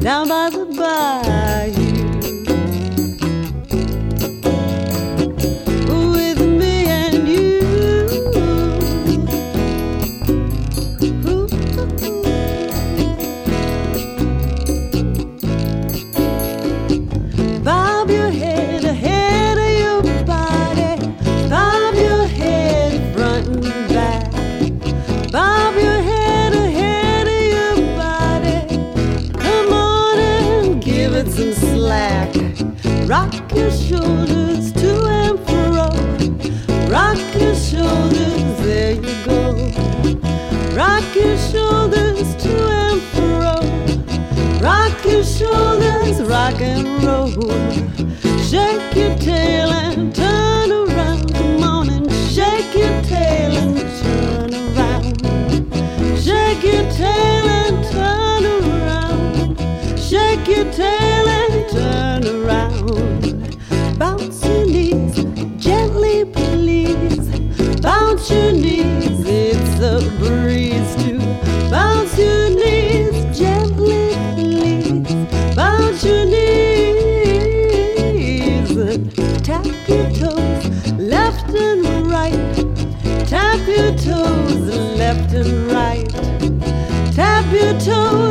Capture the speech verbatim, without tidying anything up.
down by the bayou. With me and you. Ooh. Bob your head ahead of your body. Bob your head front and back. Bob your head ahead of your body. Come on and give it some slack. Rock your shoulders to and fro. Rock your shoulders, there you go. Rock your shoulders to and fro. Rock your shoulders, rock and roll. Shake your tail and turn around. Come on and shake your tail and turn around. Shake your tail and turn around. Shake your tail and turn around. Bounce your knees, gently please. Bounce your knees, it's a breeze to bounce your knees, gently please. Bounce your knees and tap your toes, left and right. Tap your toes, left and right. Tap your toes.